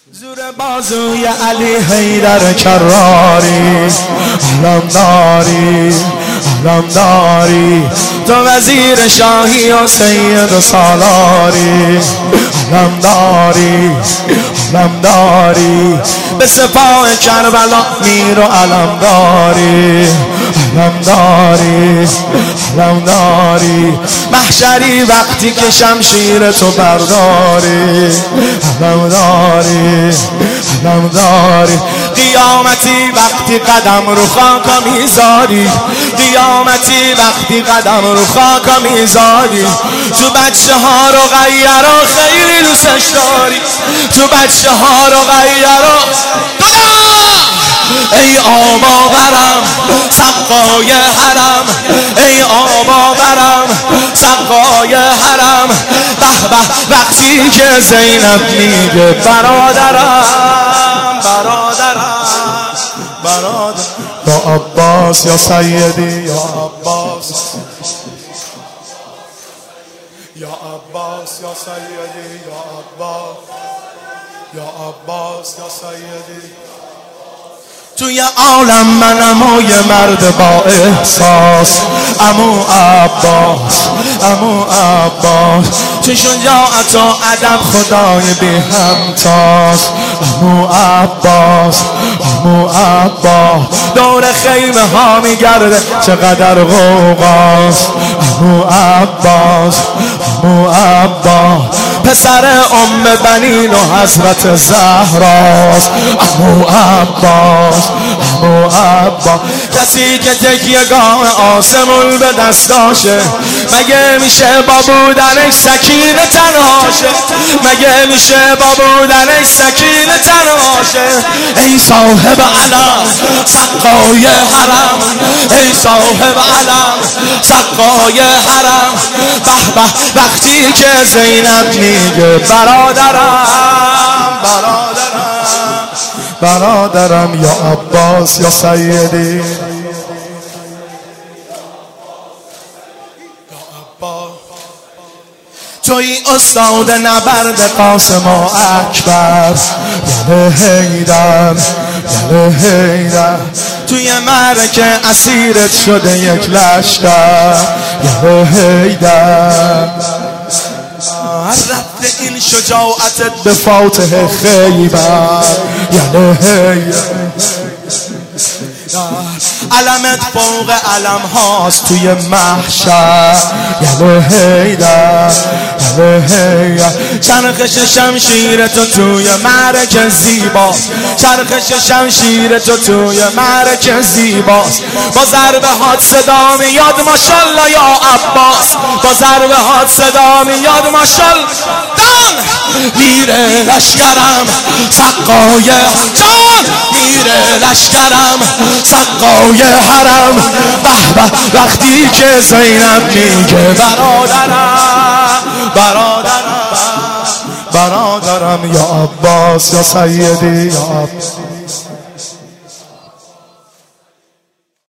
زور بازوی علی حیدر کراری، علمداری علمداری، تو وزیر شاهی و سید و سالاری، علمداری علمداری، به سپاه کربلا میر و علمداری، علمداری علمداری، محشری وقتی که شمشیر تو برداری، علمداری علمداری، قیامتی وقتی قدم رو خاک میذاری، قیامتی وقتی قدم رو خاک میذاری، تو بچه ها رو غیرا خیلی دوستش داری، تو بچه ها رو غیرا ای آب آورم سقای حرم، ای آب آورم سقای حرم، به به وقتی که زینب میگه برادرم برادرم برادرم، یا عباس یا سیدی یا عباس، یا عباس یا سیدی یا عباس، یا عباس یا سیدی. توی عالم منم و یه مرد با احساس، عمو عباس عمو عباس، تو شجاعت و ادب خدای بی همتاس، عمو عباس عمو عباس، دور خیمه ها میگرده چقدر غوغاست، عمو عباس عمو عباس، پسر ام بنین و حضرت زهراست، عمو عباس عمو عباس، کسی که تکیهگاه آسمون به دستاشه، مگه میشه با بودنش سکینه تنهاشه، مگه میشه با بودنش سکینه تنهاشه، ای صاحب علم سقای حرم، ای صاحب علم سقای حرم، به به وقتی که زینب میگه برادرم برادرم برادرم، یا عباس یا سیدی یا عباس، توی استاد نبرد قاسم و اکبر، یله حیدر یله حیدر، توی معرکه اسیرت شده یک لشکر، یله حیدر، رفت این شجاعتت به فاتح خیبر، یله حیدر، علمت فوق علم هاست توی محشر، یله حیدر یله حیدر، چرخش شمشیر تو توی معرکه زیباست، چرخش شمشیر تو توی معرکه زیباست، با ضربه هات صدا میاد ماشالله یا عباس، با ضربه هات صدا میاد ماشالله، میره لشکرم سقای جان، میره لشکرم سقای حرم، به به وقتی که زینب میگه برادرم برادرم برادرم، یا عباس یا سیدی یا عباس.